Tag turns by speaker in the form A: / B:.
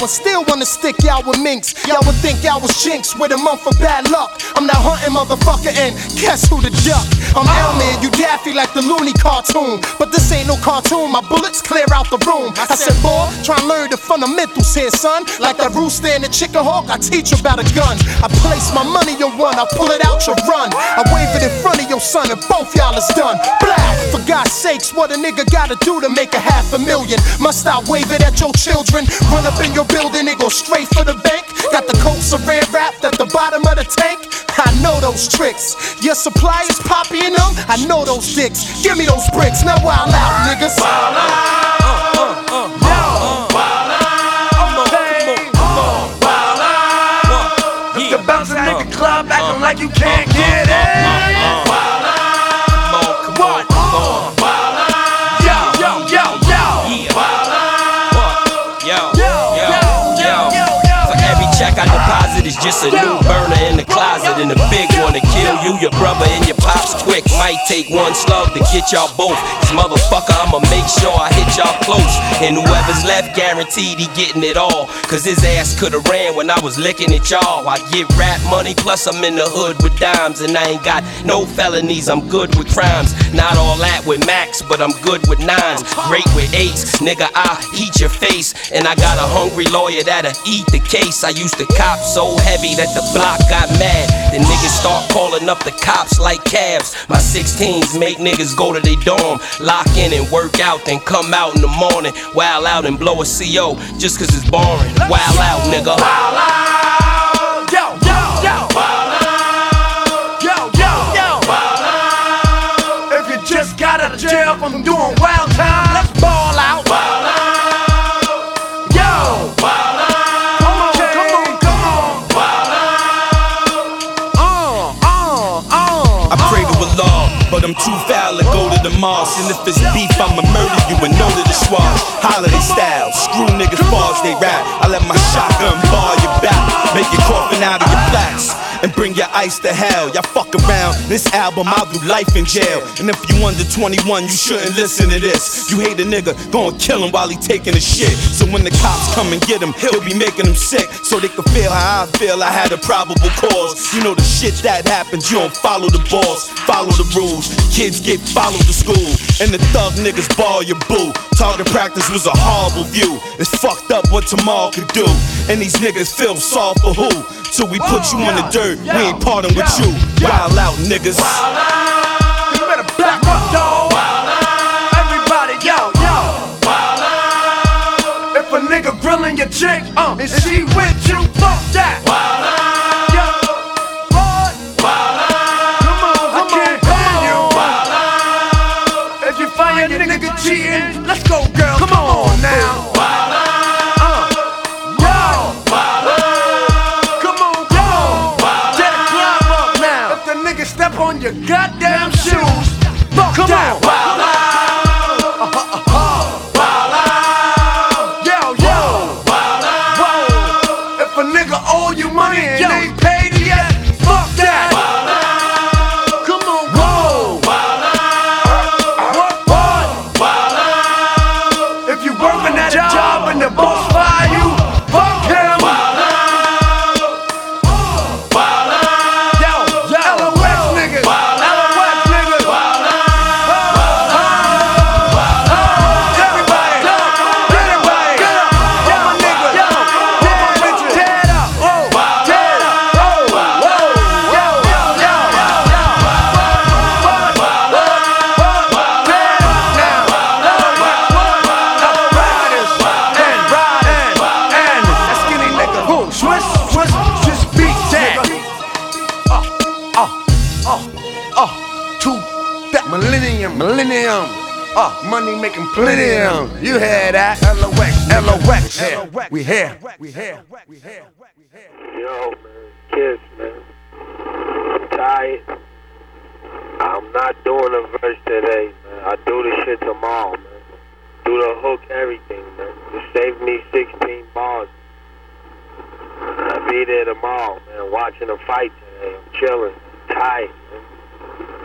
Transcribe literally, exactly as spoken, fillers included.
A: and still wanna stick y'all with minks. Y'all would think y'all was jinx with a month of bad luck. I'm that hunting motherfucker, and guess who the duck? I'm L-Man, you Daffy like the Looney cartoon. But this ain't no cartoon, my bullets clear out the room. I said, boy, try and learn the fundamentals here, son. Like that rooster and the chicken hawk, I teach you about a gun. I place my money on one, I pull it out, you run. I wave it in front of your son, and both y'all is done. Blah! For God's sakes, what a nigga gotta do to make a half a million? Must I wave it at your children? Run up in your building, it go straight for the bank. Got the coat saran wrapped at the bottom of the tank. I know those tricks. Your supply is poppy in them. I know those dicks. Give me those bricks. Now wild out, niggas. Wild out. Uh, uh, uh, uh, uh, wild out. Okay. Come on, wild out. If you're bouncing in the club, acting like you can't get it. Wild out. What? Wild out. Yo, yo, yo, yo. Wild out. Yo, yo, yo, yo. For every check I deposit is just a new burner in the closet, and a big one to kill you, your brother, and your pops quick. Might take one slug to get y'all both. This motherfucker, I'ma make sure I hit y'all close. And whoever's left, guaranteed he getting it all. Cause his ass could've ran when I was licking at y'all. I get rap money, plus I'm in the hood with dimes. And I ain't got no felonies, I'm good with crimes. Not all that with max, but I'm good with nines. Great with eights, nigga, I heat your face. And I got a hungry lawyer that'll eat the case. I used to cop so heavy that the block got mad. The niggas start calling up the cops like cabs. My sixteens make niggas go to they dorm, lock in and work out, then come out in the morning, wild out and blow a C O just cause it's boring. Wild out, nigga. Wild out. Yo, yo, yo. Wild out. Yo, yo, yo. Wild out. If you just got out of jail from doing wild time, let's ball out. Wild out. Yo. Wild out. But I'm too foul to go to the mosque. And if it's beef, I'ma murder you and know that it's swash. Holiday style, screw niggas bars they rap. I let my shotgun bar your back, make you coughing out of your plaques, and bring your ice to hell. Y'all fuck around, this album I'll do life in jail. And if you under twenty-one, you shouldn't listen to this. You hate a nigga, go and kill him while he taking a shit. So when the cops come and get him, he'll be making them sick, so they can feel how I feel. I had a probable cause. You know the shit that happens, you don't follow the boss, follow the rules. Kids get followed to school, and the thug niggas ball your boo. Target practice was a horrible view. It's fucked up what tomorrow could do, and these niggas feel soft for who? Till we put you in the dirt, we ain't parting with you. Wild out, niggas. Wild out. You better back up, dawg. Wild out. Everybody, yo, yo. Wild out. If a nigga grilling your chick, uh, and she with you, fuck that. Wild out. Cheating. Let's go, girl. Come, Come on, on now. Wild out. Uh. Yo. Wild out. Come on, come on. Wild out. Climb up now. If the nigga step on your goddamn shoes, fuck Come that. On. Wild out. Uh, uh, uh, uh. Wild out. Yo, yo. Wild out. Whoa. If a nigga owe you money and yo. Ain't paid yet, fuck that. Wild out. Come on, whoa. Wild out. Job and the boss fire you, fuck him. Wild out. Wild out. Yo, yo, L O X niggas. Wild out. L O X niggas. Wild out. Wild out. Everybody, get up, get up. Yo, my nigga, yo, get my bitches. Tear it up, whoa, tear it up, whoa, whoa, yo, yo, yo, yo. Wild out. Wild out. Tear it up now. Swiss, Swiss, Swiss beat that. Uh, uh, uh, uh, to that millennium, millennium. Uh, money making plenty. You hear that? L O X, L O X, here. We here, we here, we here, we here.
B: Yo, man, Kiss, man. I'm tired. I'm not doing a verse today, man. I do the shit tomorrow, man. Do the hook, everything, man. Just save me sixteen bars. I'll be there tomorrow, man, watching the fight today. I'm chilling, I'm tired, man.